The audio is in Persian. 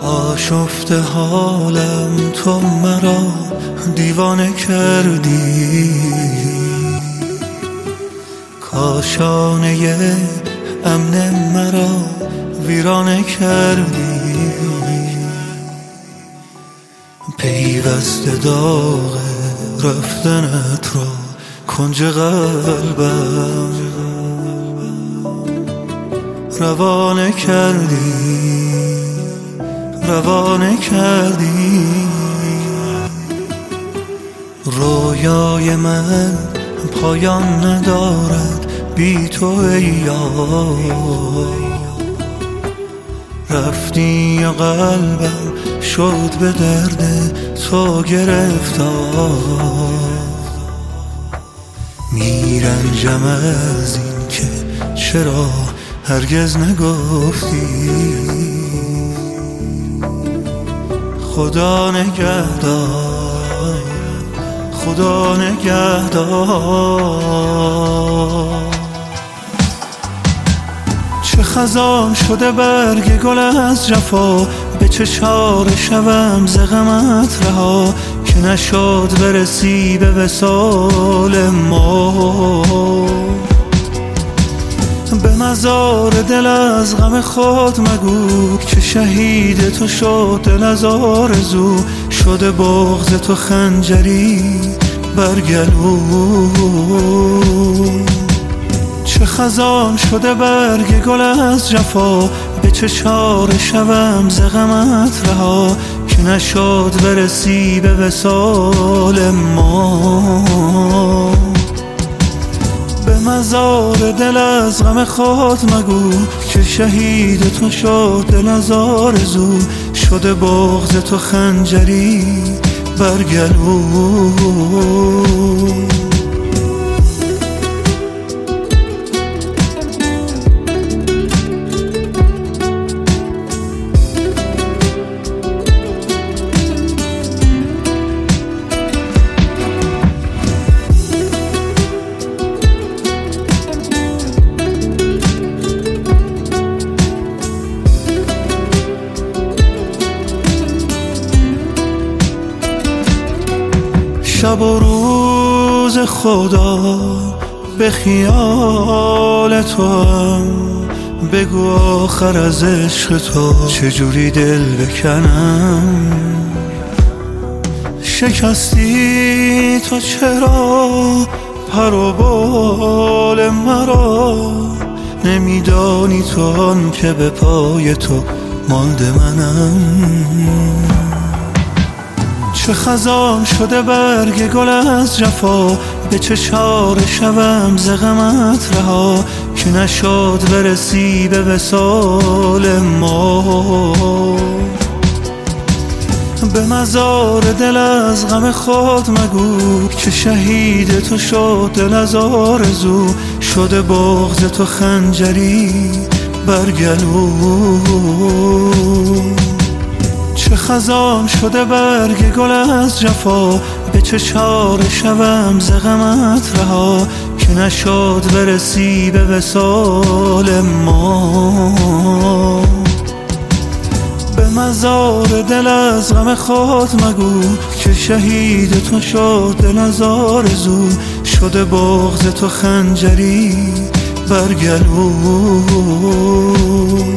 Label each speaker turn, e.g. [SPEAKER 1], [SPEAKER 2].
[SPEAKER 1] آشفته حالم تو مرا دیوانه کردی، کاشانه امن مرا ویرانه کردی. پیوسته داغ رفتنت را کنج قلبم روانه کردی، روانه کردی. رویای من پایان ندارد بی تو ای یار، رفتی و قلبم شد به درد تو گرفتار. میرنجم از این که چرا هرگز نگفتی خدا نگهدار، خدا نگهدار. چه خزان شده برگ گل از جفا، به چه چاره شوم ز غمت رها، که نشد برسی به وصال ما. به مزار دل از غم خود مگو که شهید تو شد دل از آرزو، شده بغض تو خنجری بر گلو. چه خزان شده برگ گل از جفا، به چه چاره شوم ز غمت رها، که نشد برسی به وصال ما. به مزار دل از غم خود مگو که شهید تو شد دل از آرزو، شده بغض تو خنجری بر گلو. شب و روز خدا به خیال تو هم، بگو آخر از عشق تو چجوری دل بکنم. شکستی تو چرا پر و بال مرا، نمیدانی تو آن که به پای تو مانده منم. چه خزان شده برگ گل از جفا، به چه چاره شوم ز غمت رها، که نشد برسی به وصال ما. به مزار دل از غم خود مگو که شهید تو شد دل از آرزو، شده بغض تو خنجری بر گلو. چه خزان شده برگ گل از جفا، به چه چاره شوم ز غمت رها، که نشد برسی به وصال ما. به مزار دل از غم خود مگو که شهید تو شد دل از آرزو، شده بغض تو خنجری بر گلو.